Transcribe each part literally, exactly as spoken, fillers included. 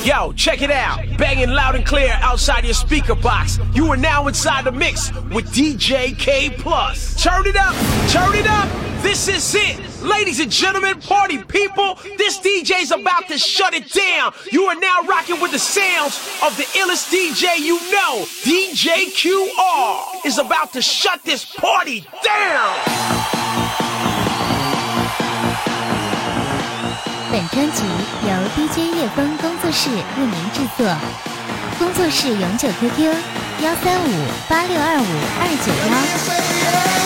Yo, check it out. Banging loud and clear outside your speaker box. You are now inside the mix with D J K Plus. Turn it up, turn it up. This is it. Ladies and gentlemen, party people, this D J's about to shut it down. You are now rocking with the sounds of the illest D J you know. D J Q R is about to shut this party down. 本专辑由 D J 叶枫工作室为您制作，工作室永久 Q Q 幺三五八六二五二九幺。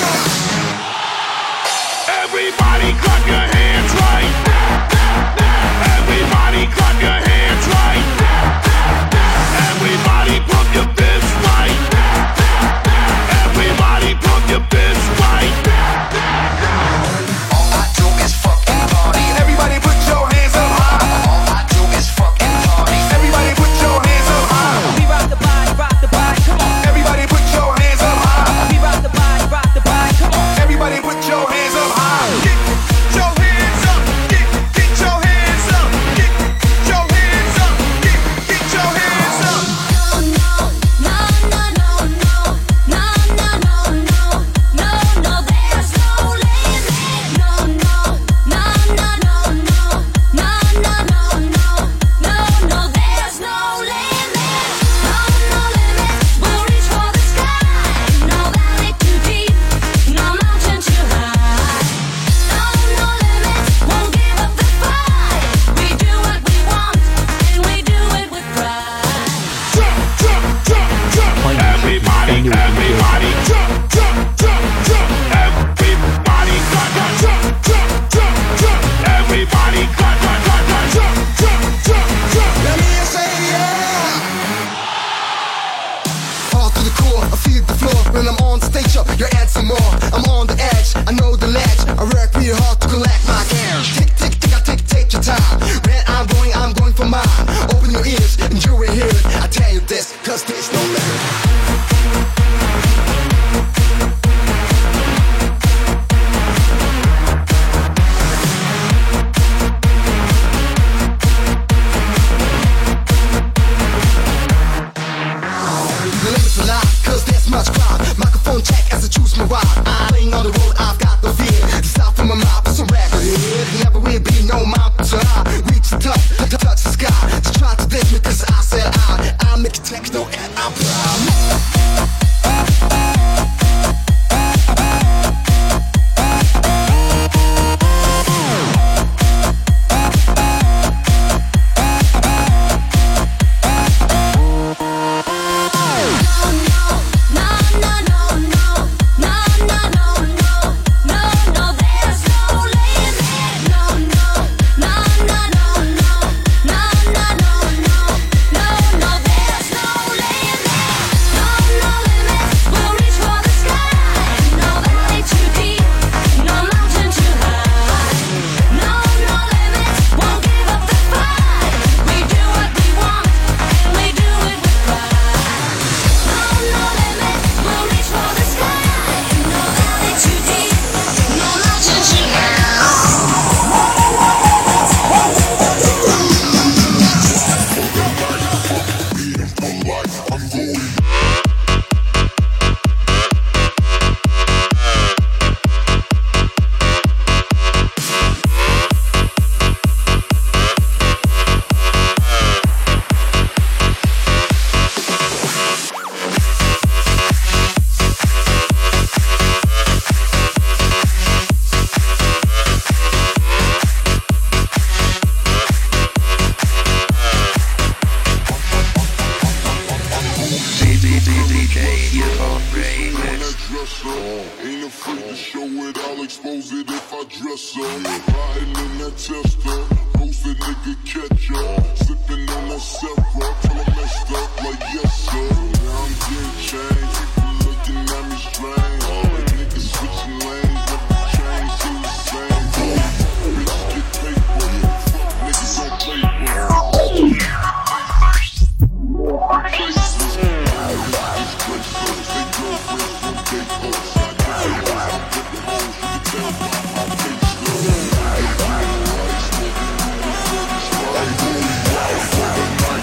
Everybody clap your hands right. Everybody clap your hands right. Everybody pump your fists right. Everybody pump your fists right. All I do is fucking party. Everybody put your hands up high. All I do is fucking party. Everybody put your hands up high. We rock the body, rock the body, come on. Everybody put your hands up high. We rock the body, rock the body, come on. Everybody put your hands up high. Get your hands up. Get, get your hands up. Get, get your hands up. Get, get your hands up. No, no, no, no, no, no, no, no, no, no, no, there's no limit. No, no, no, no, no, no, no, no, no, no, no, no, there's no limit. No, no limit. We'll reach for the sky. No valley too deep, no mountain too high. No, no limit. Won't give up the fight. We do what we want, and we do it with pride. Jump, jump, jump, jump. Everybody, everybody, jump, jump, jump, jump. Everybody, clap, clap, jump, jump, jump, jump. Everybody, clap, clap, clap, clap, jump, jump, jump, jump. Let me say yeah. All through the core, I feel the floor. When I'm on stage, yo, you're adding more. I'm on the edge, I know the ledge. I work real hard to collect my cash. Tick, tick, tick, I tick, take your time. Where I'm going, I'm going for mine. Open your ears and you will hear it. I tell you this, cause there's no limit. The limit's a lie, cause there's much crowd. Microphone check as I choose my ride. I'm laying on the road, I've got no fear. The sound from my mouth is a record here. Never will be no mountain to high. Reach the top, t- touch the sky. Just try to diss me cause I said I I make a techno and I'm proud. Ain't afraid to show it, I'll expose it if I dress up. Riding in that Tesla, roast a nigga catch up. Sipping on that Sepra, till I messed up like yes sir. Now I'm getting changed, people looking at me strange. Like niggas switching lanes, but the chain still the same. Bitches get paper, fuck niggas don't play with. Like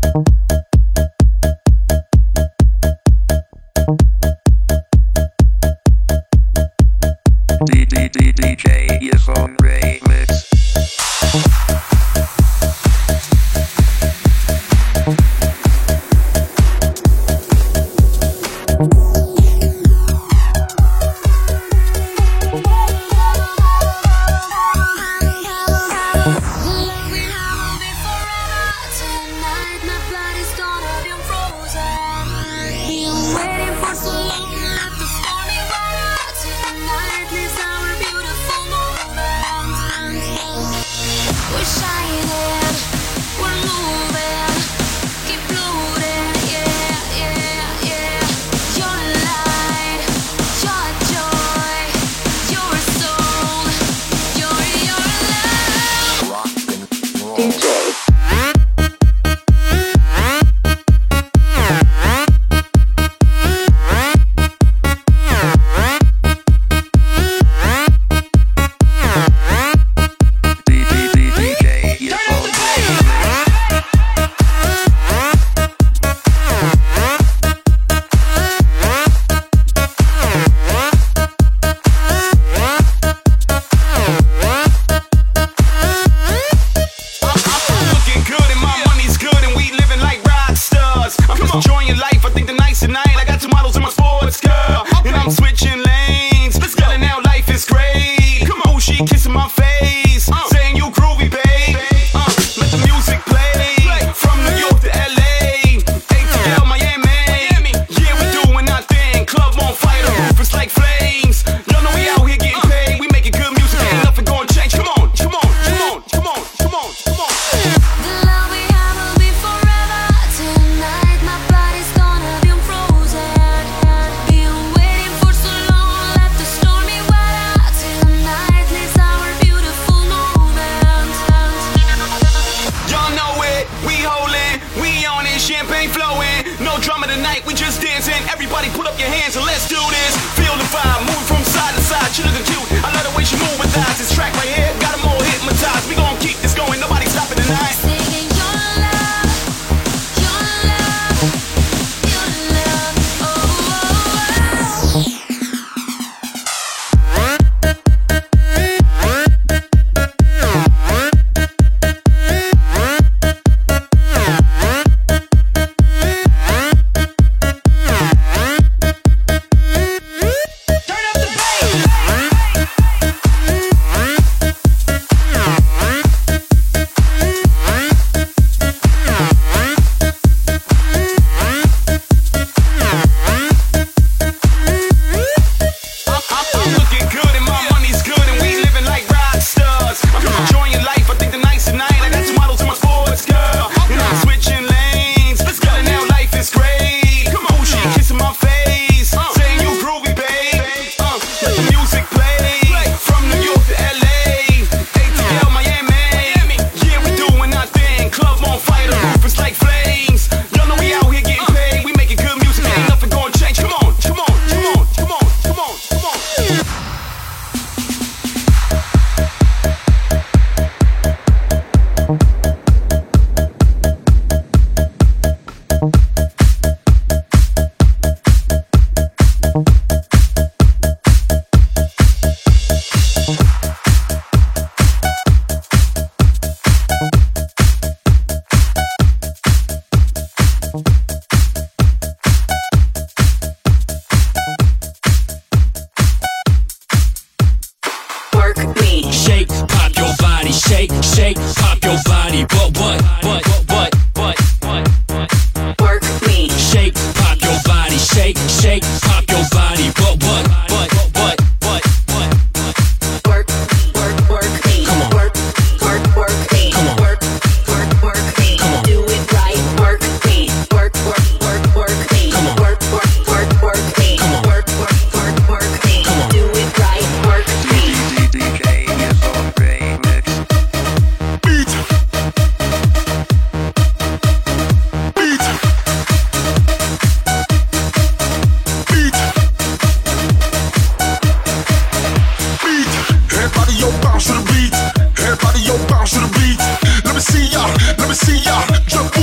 D D D D J Earphone Remix. Turn up the bass.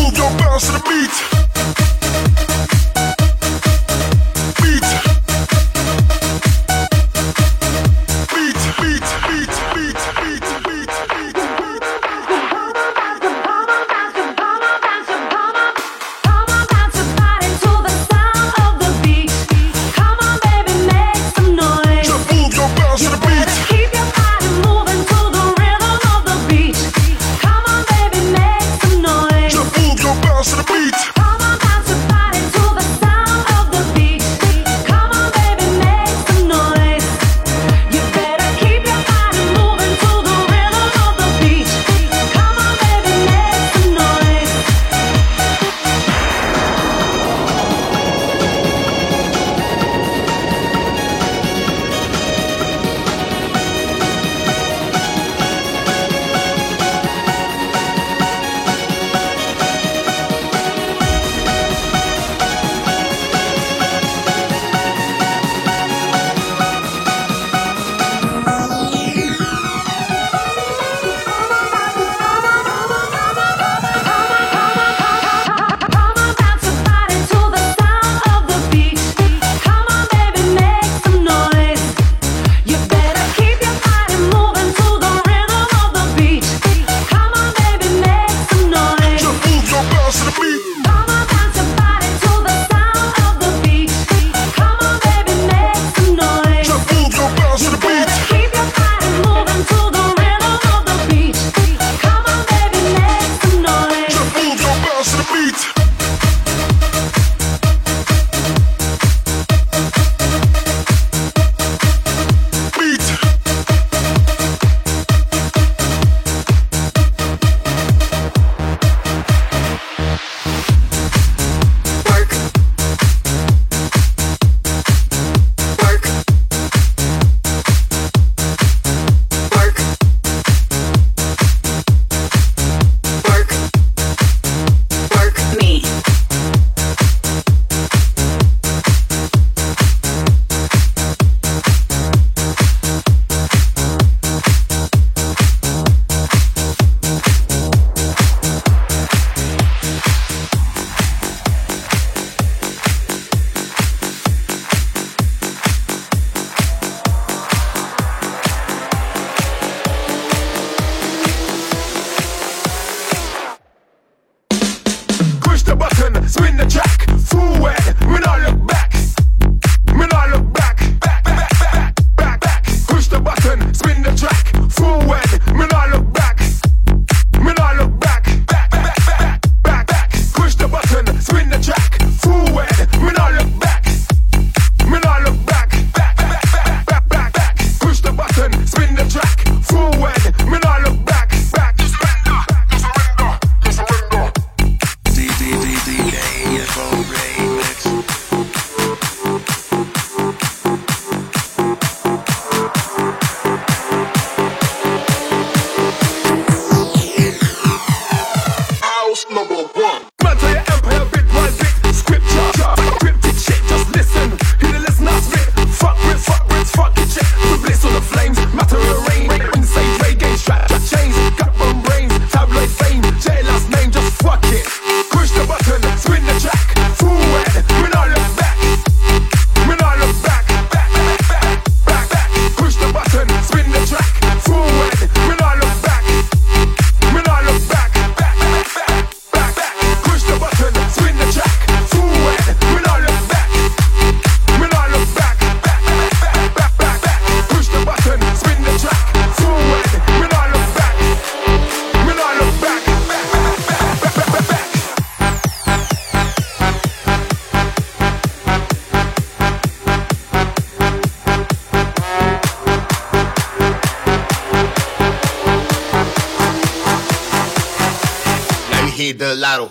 move your bounce to the beat. Beat. Beat, beat, beat, beat, beat, beat, beat, beat. hit the lotto.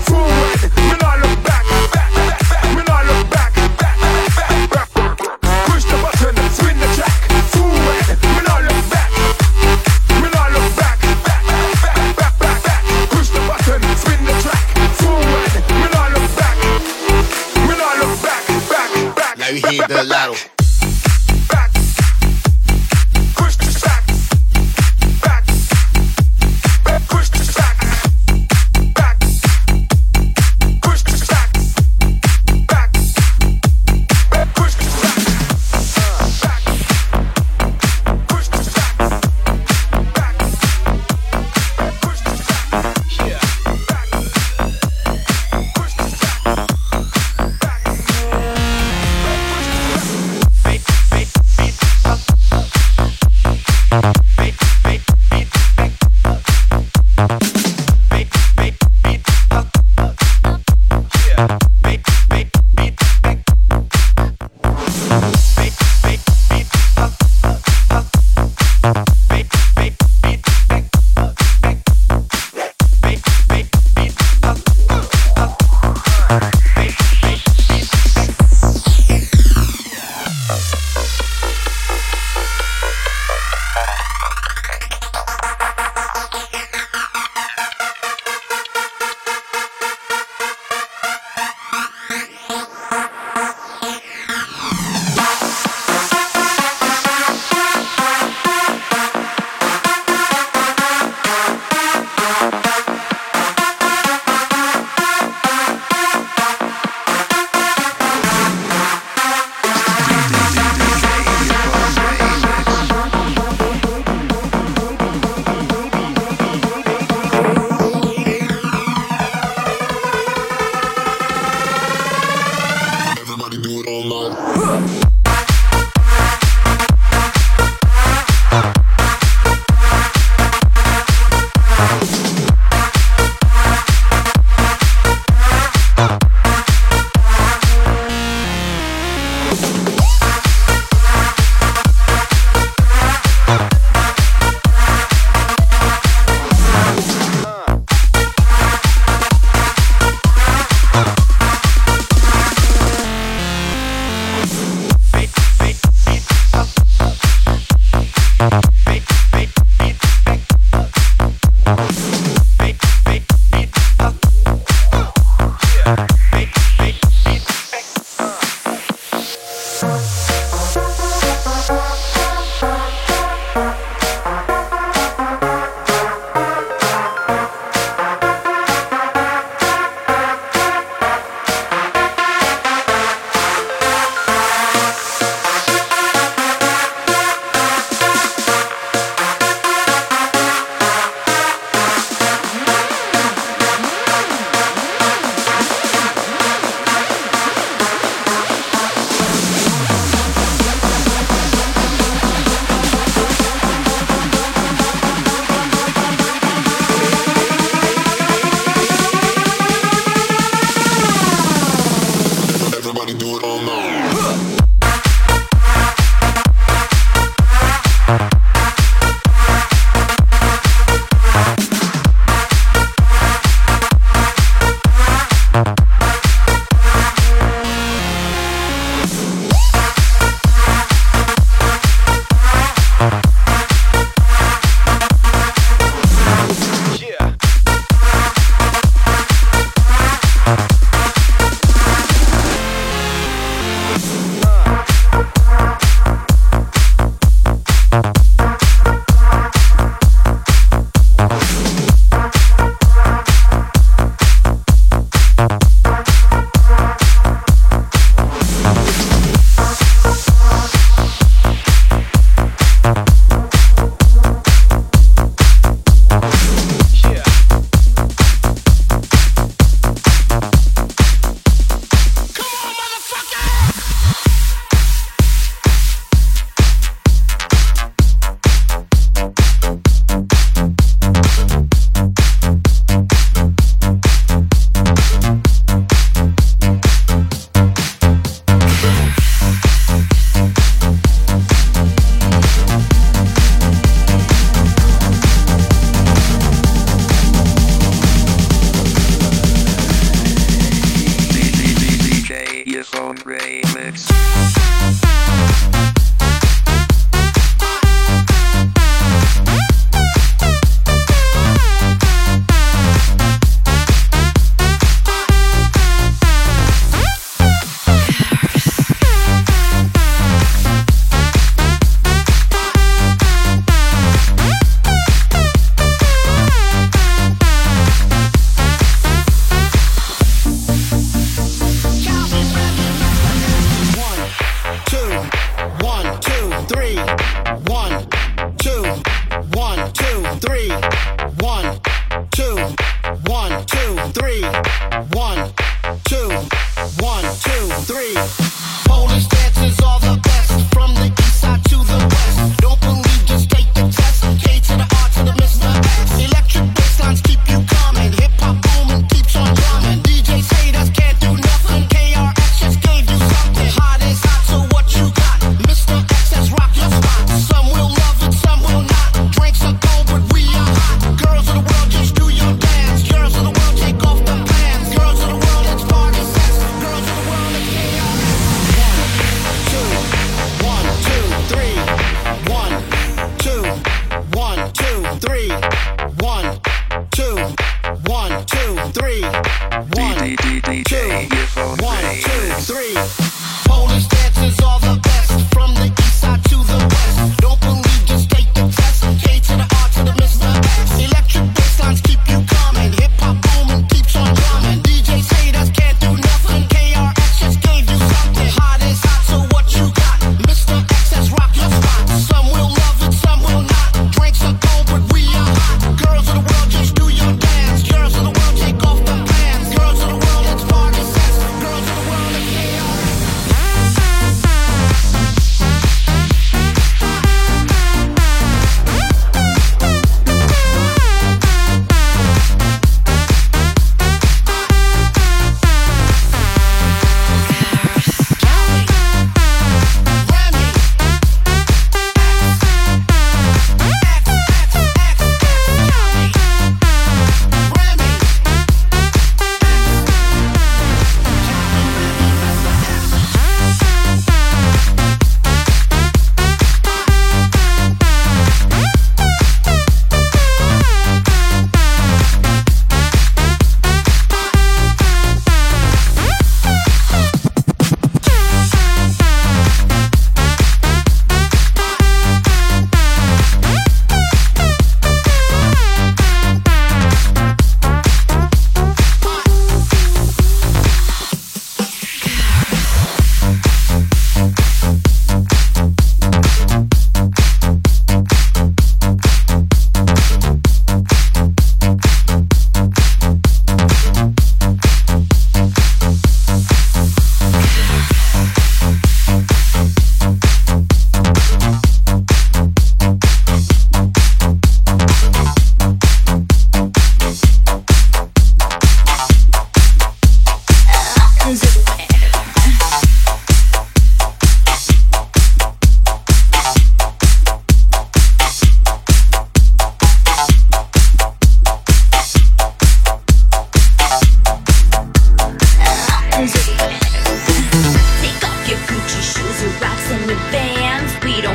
Push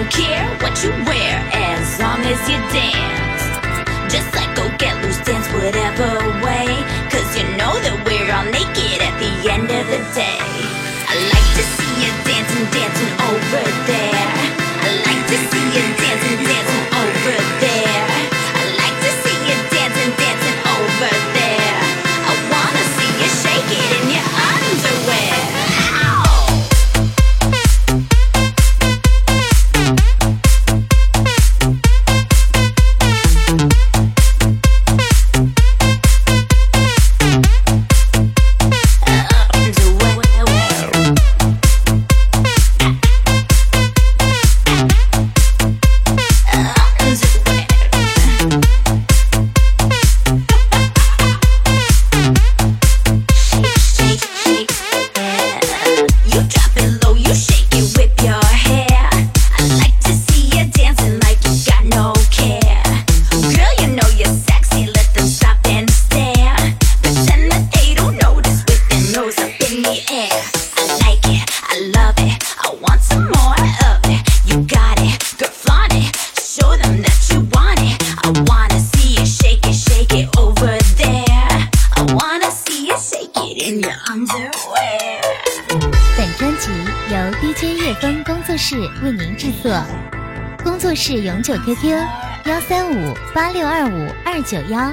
don't care what you wear as long as you dance. Just like go get loose, dance whatever way. Cause you know that we're all naked at the end of the day. I like to see you dancing, dancing over there. I like to see you dancing, dancing over there. I like to see you dancing, dancing over there. I wanna see you shake it in your underwear. 为您制作，工作室永久 Q Q 幺三五八六二五二九幺。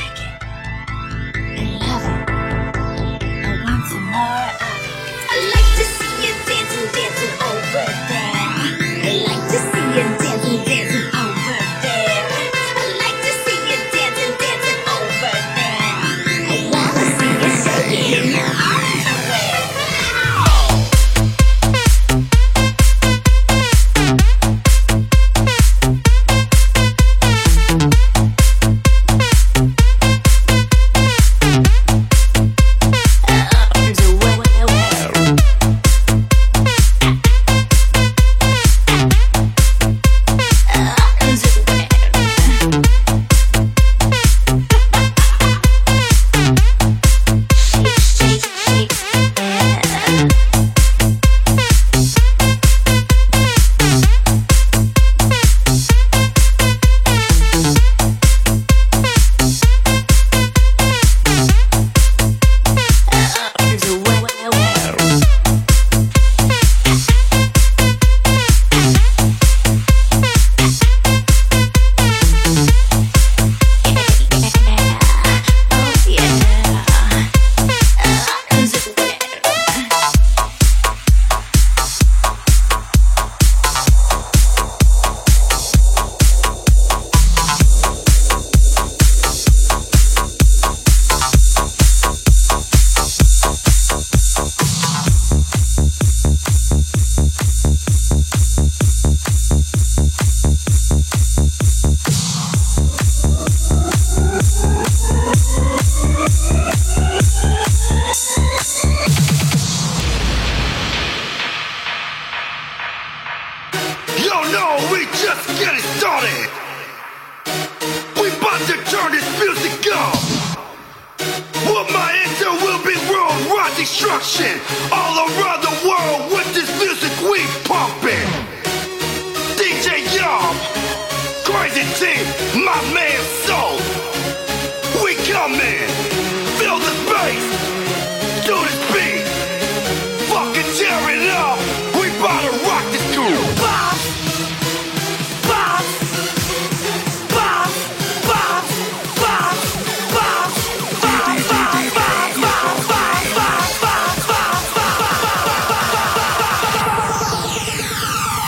Destruction all around the world with this music we pumping. D J Young, Crazy T, my man Soul. We coming, feel the bass, do this beat, fucking tear it up. We bout to rock this groove. Bop, bop, bop, bop, bop, bop, bop, bop, bop, bop, bop.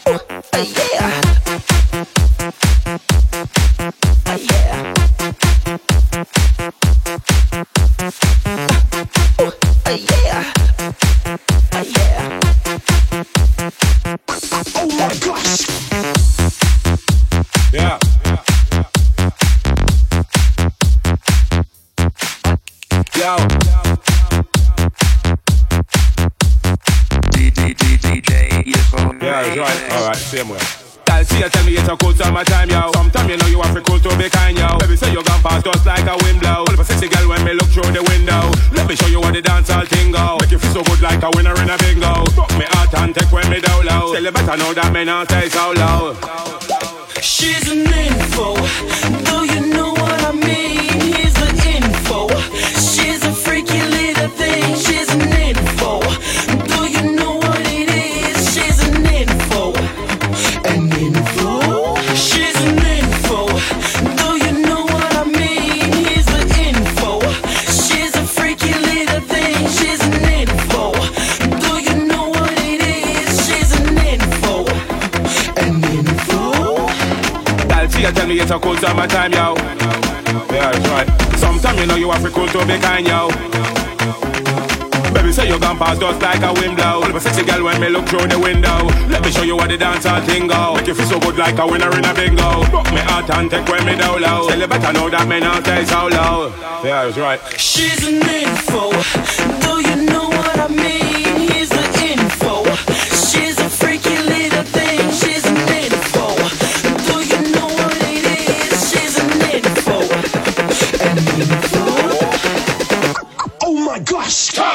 I know that may not say so loud. She's an info. Do you know what I mean? Here's the info. She's a freaky little thing. She's an info. Do you know what it is? She's an info. An info. She's an info. Do you know what I mean? Here's the info. She's a freaky little thing. She's an info. Do you know what it is? She's an info. You tell me it's a cool summertime, yo. Yeah, that's right. Sometimes you know you have to cool to be kind, yo. Baby say you gone past just like a wind blow. All of a sexy girl when me look through the window. Let me show you what the dance all thing go. Make you feel so good like a winner in a bingo. Rock me out and take when me down low. Tell you better know that me not stay so low. Yeah, that's right. She's an info. Do you know what I mean? Here's the info. She's a freaky little thing. She's an info. Do you know what it is? She's an info. An info. Oh my gosh! Stop!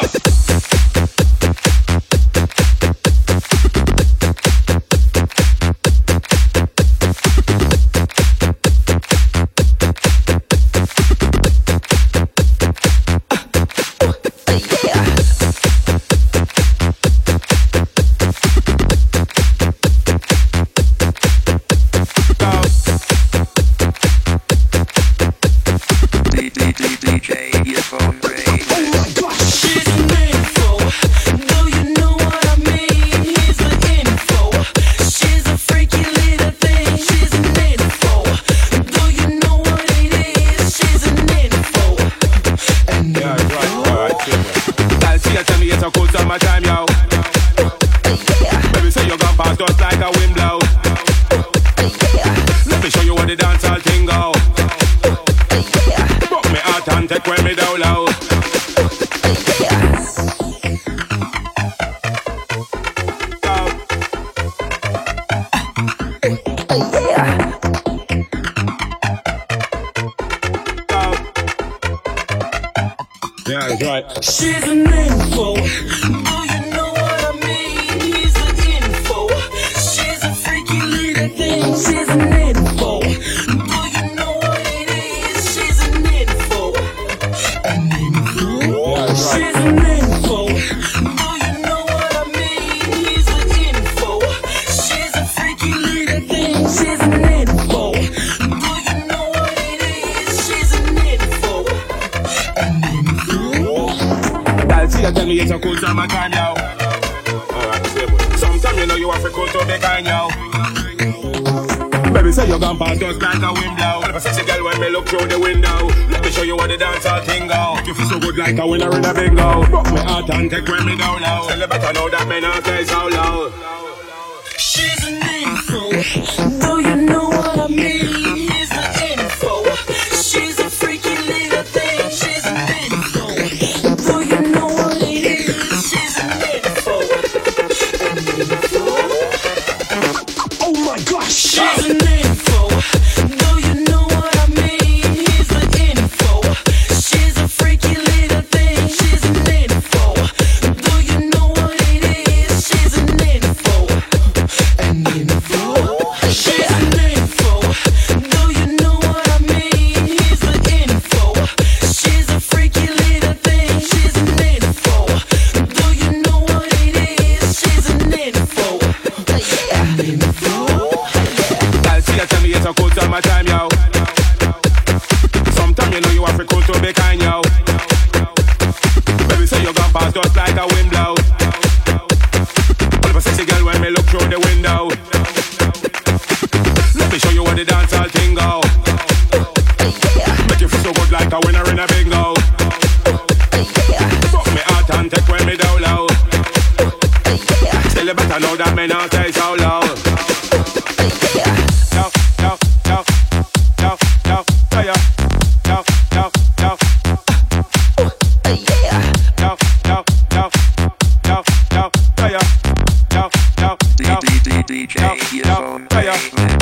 She's an info. Do you know what I mean? Here's the info. She's a freaky little thing. She's an info. Do you know what it is? She's an info. An info. She's an info. Do you know what I mean? Here's the info. She's a freaky little thing. She's an info. Do you know what it is? She's an info. An info. See, you tell me it's a cool summertime, yo. Alright, same way. Sometimes you know you have to cool to be kind, yo. Baby say you gone past just like a wind blow. All of a sexy girl when me look through the window. Let me show you what the dance all thing go. You feel so good like a winner in a bingo. Rock me out and take when me down low. Tell you better know that me not stay so low. She's an info. Do you know what I mean? Here's the info. She's a freaky little thing. She's an info. Do you know what it is? She's an info. An info. Oh my gosh! She's an info. Do you know what I mean? Here's the info. She's a freaky little thing. She's an info. Do you know what it is? She's an info. An info. She's an info. Do you know what I mean? Here's the info. She's a freaky little thing. She's an info. Do you know what it is? She's an info. An info. Girl, see you tell me it's a cool summertime, yo. Sometimes you know you have to cool to be kind, yo. Baby say you gone past just like a wind blow. All of a sexy girl when me look through the window. me not say so loud. Yo, yo, yo, yo, yo, yo, yo, yo, yo, yo. Yo, yo, yo, yo, yo, yo, yo, yo, yo, yo. D J Earphone Ray.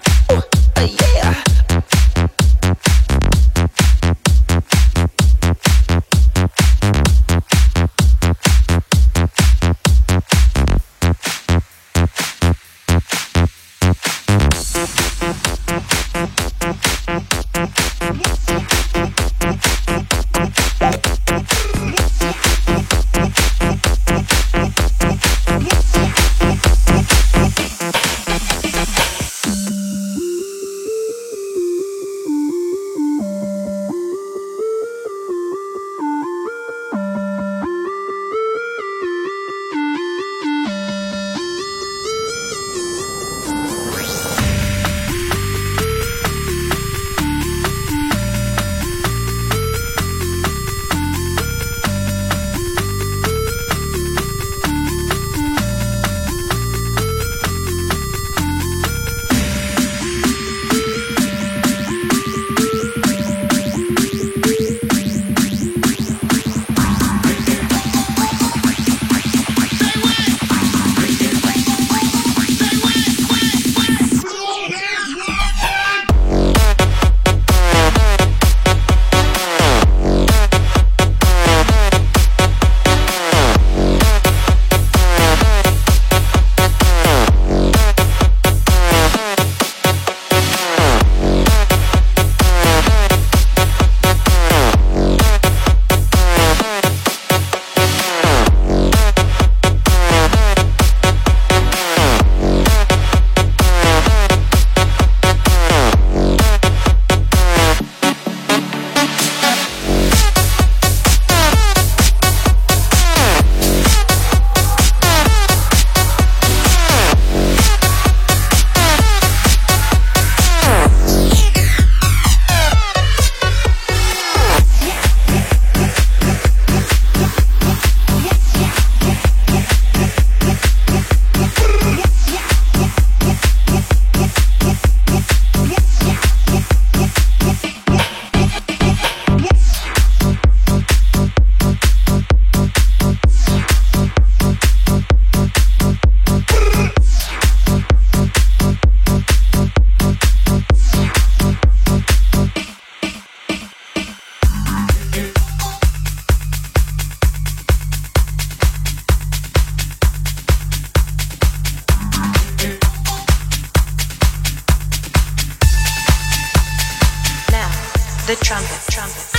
the trumpet, trumpet, trumpet.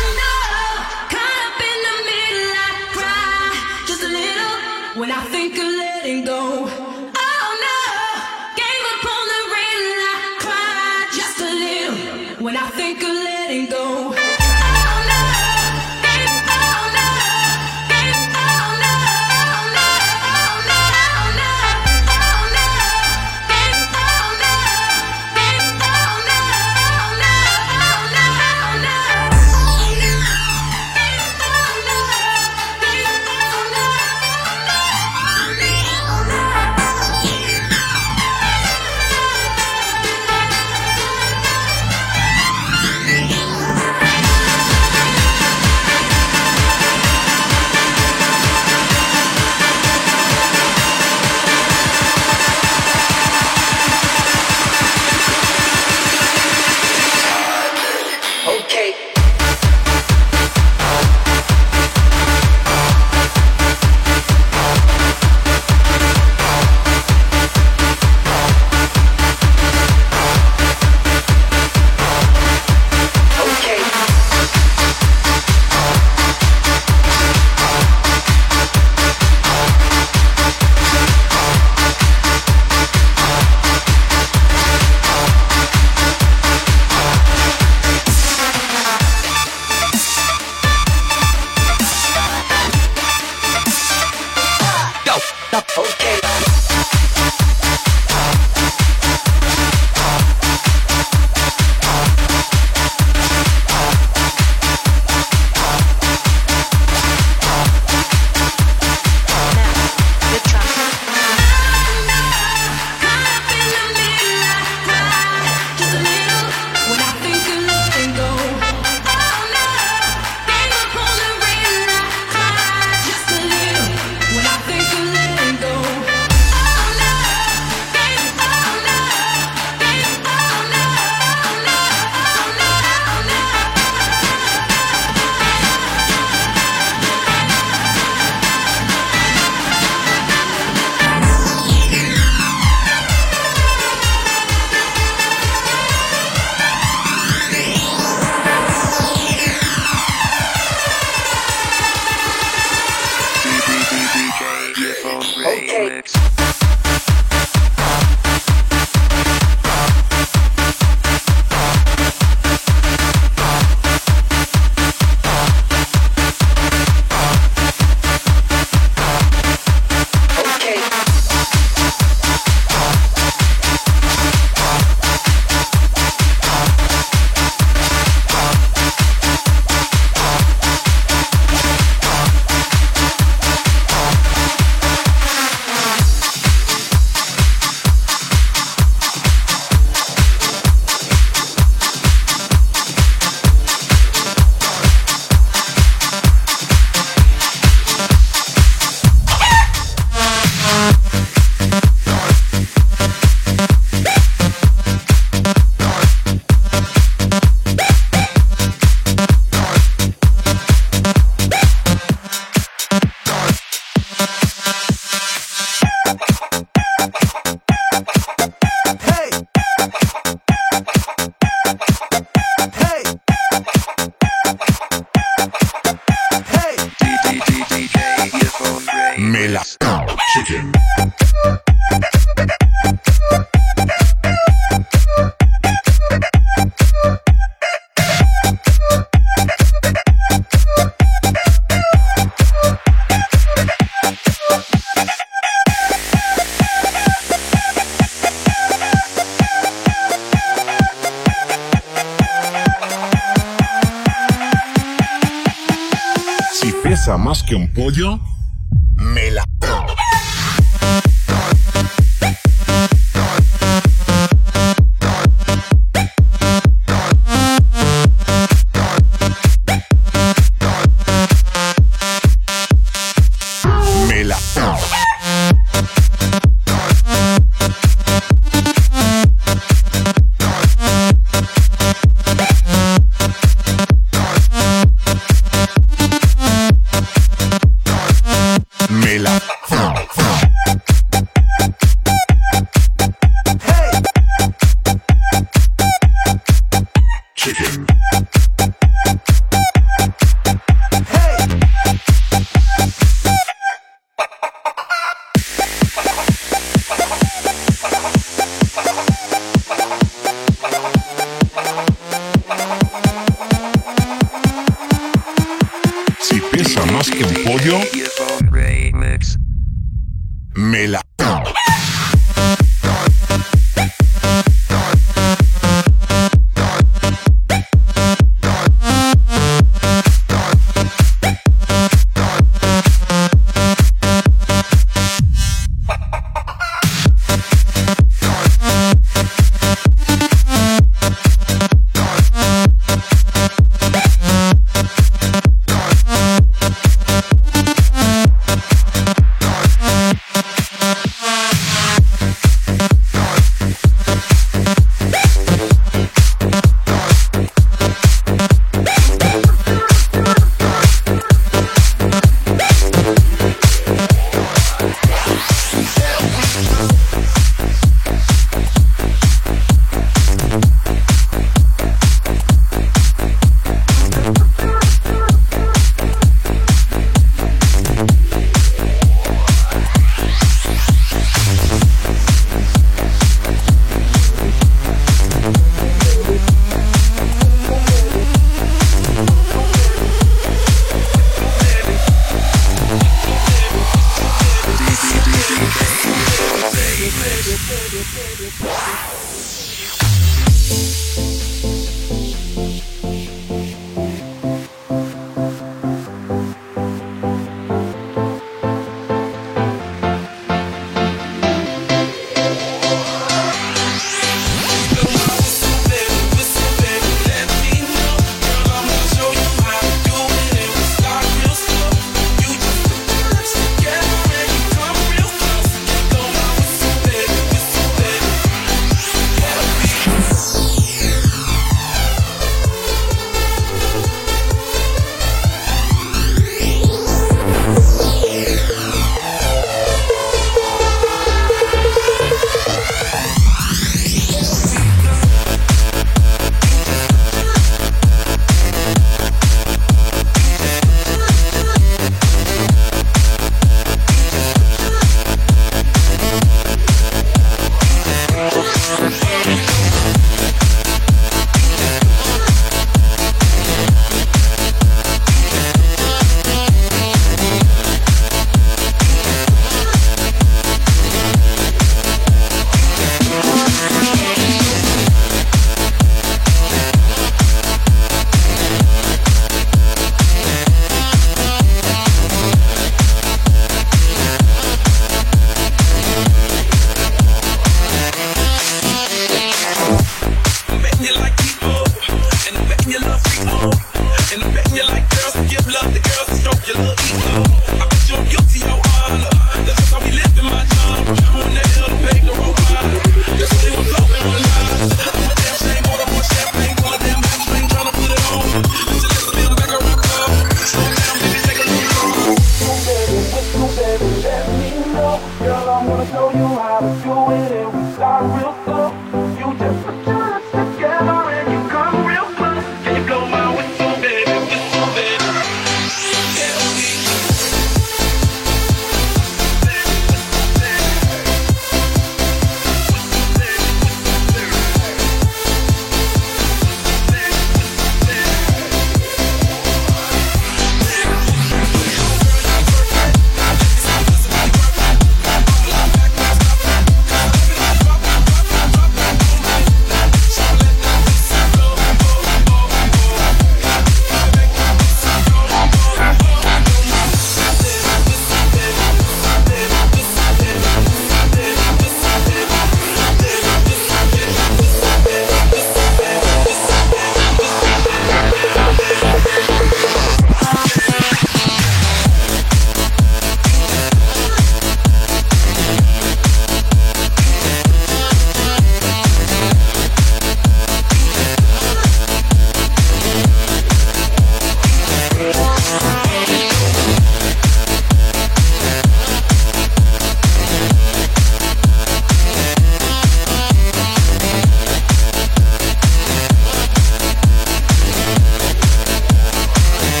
When I think of letting go, oh no, gave up on the rain and I cried just a little. When I think of letting go. Oh no. pesa más que un pollo, me la... Me la... Me la... Hey. Chicken. Hey. si pesa más que un pollo, Me la...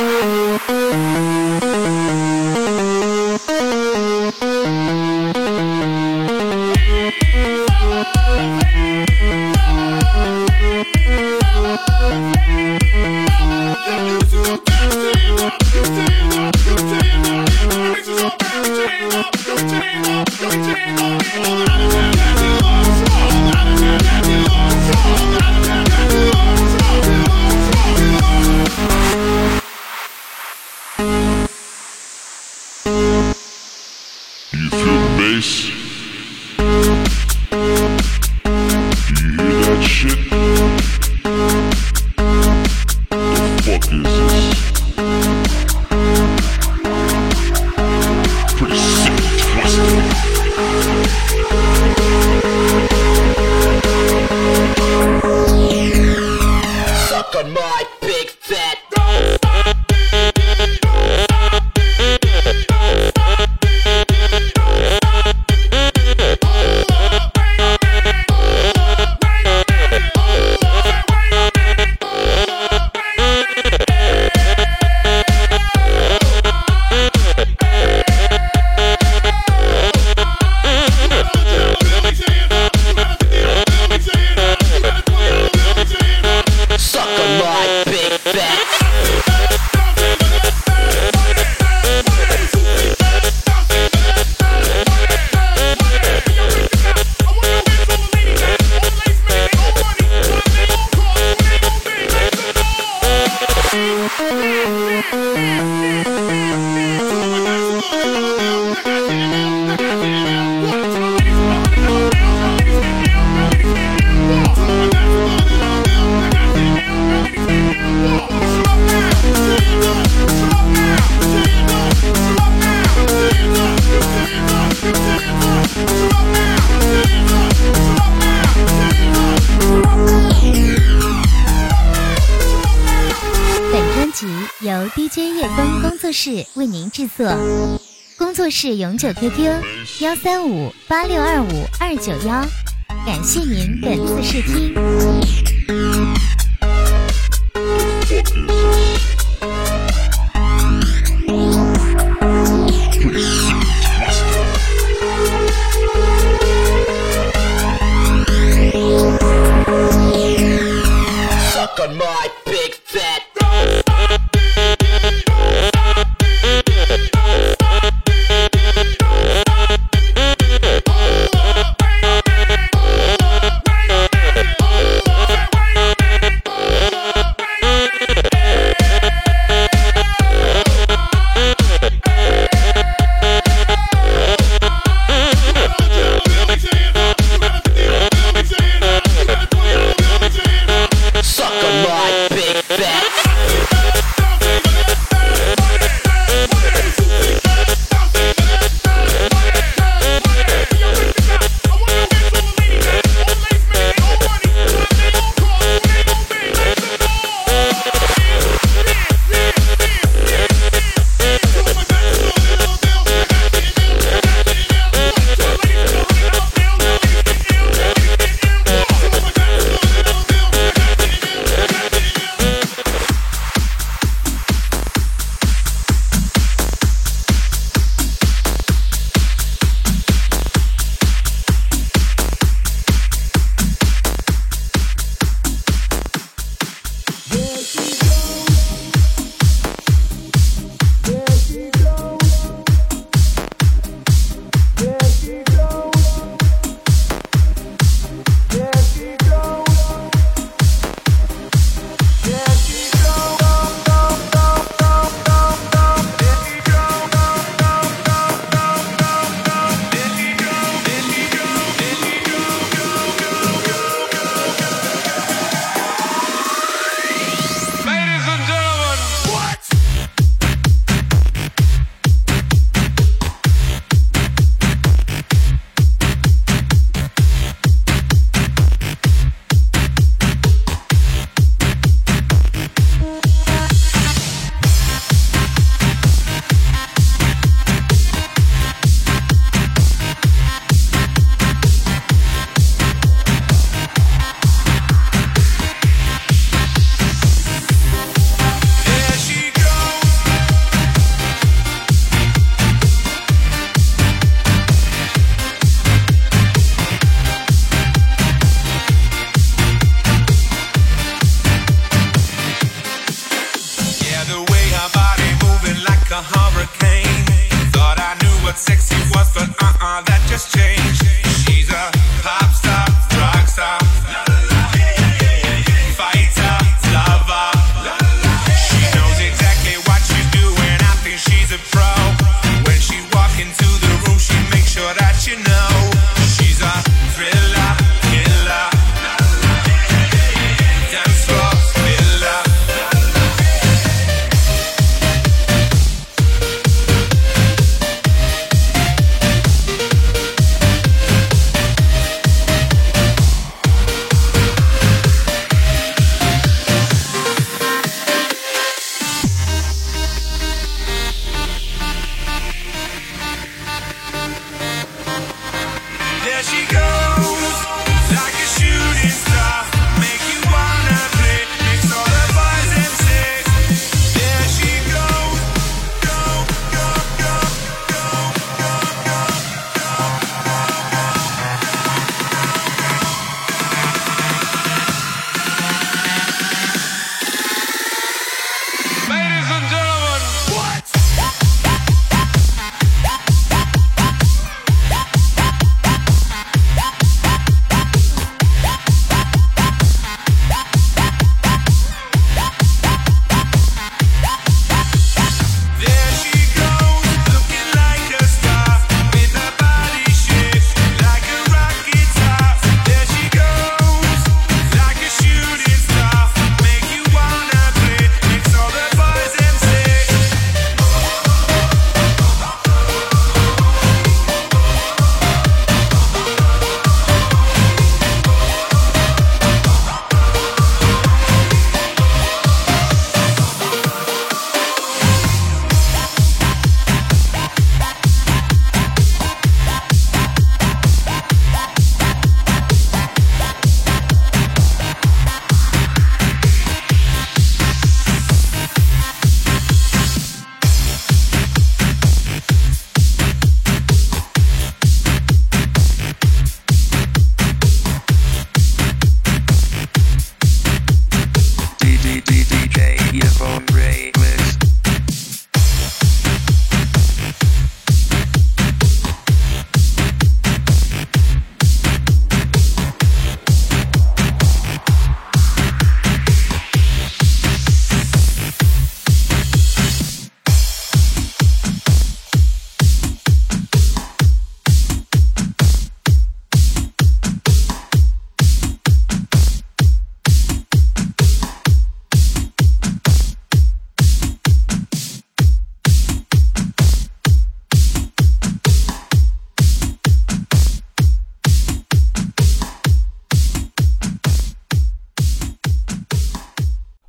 You feel bass? You hear that shit? The fuck is this? Pretty sick and twisted. Suck on my big fat. 由 D J 叶枫工作室为您制作，工作室永久 Q Q 幺三五八六二五二九幺，感谢您本次试听。 Suck on my big fat.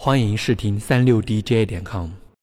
欢迎试听三六 D J 点 com。